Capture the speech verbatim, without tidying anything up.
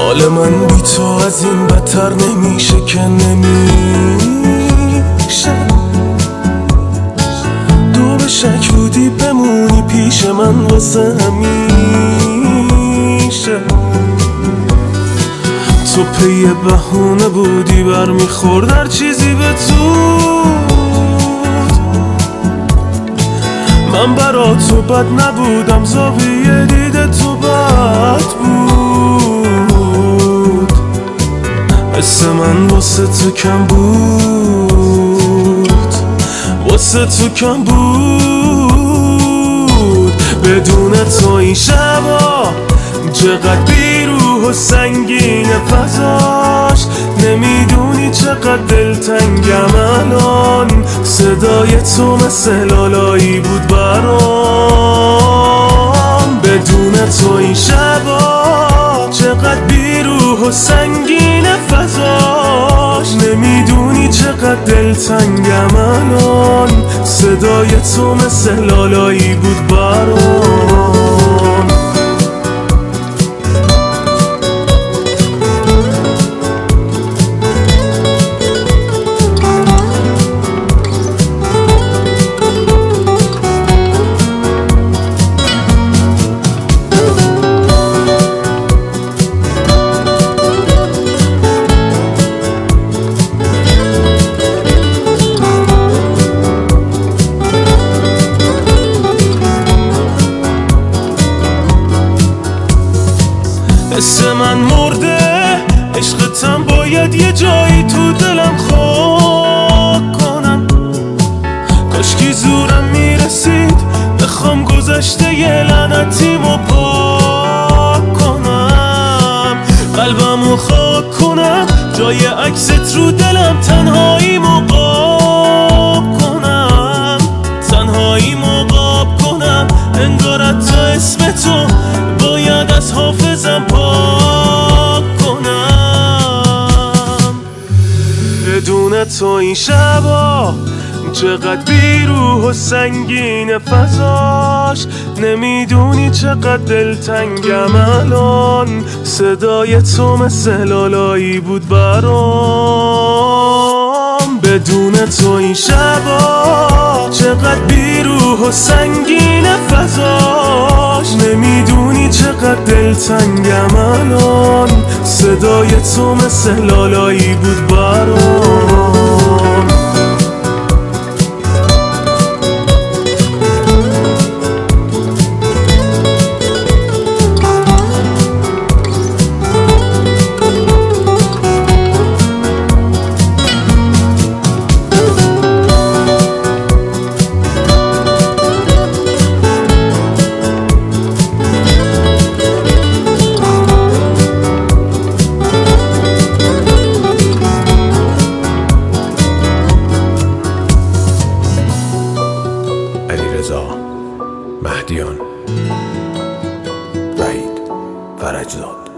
حال من بی تو از این بدتر نمیشه که نمیشه. دو به شک بودی بمونی پیش من واسه همیشه. تو پی بهونه بودی برمیخورد هر چیزی به زود. من برا تو بد نبودم، زاویه دیده تو بد بود. حس من واسه تو کم بود، واسه تو کم بود. بدون تو این شبا چقدر بیروح و سنگین فضاش. نمیدونی چقدر دلتنگم الان. صدای تو مثل لالایی بود برام. بدون تو این شبا چقدر بیروح و سنگین فضاش. نمیدونی چقدر دلتنگم الان. صدای تو مثل لالایی بود برام. حس من مرده، عشقتم باید یه جایی تو دلم خاک کنم. کاشکی زورم میرسید بخوام گذشته یه لعنتیمو پاک کنم. قلبمو خاک کنم، جای عکست رو دلم تنهاییمو قاب کنم. تنهاییمو قاب کنم، انگار حتی اسم تو باید از حافظم پاک کنم. بدون تو این شبا چقدر بیروح و سنگین فضاش. نمیدونی چقدر دلتنگم الان. صدای تو مثل لالایی بود برام. بدون تو این شبا چقدر بیروح و سنگین فضاش. نمیدونی چقدر دلتنگم الان. صدای تو مثل لالایی بود برام. علیرضا مهدیان، وحید فرجزاد.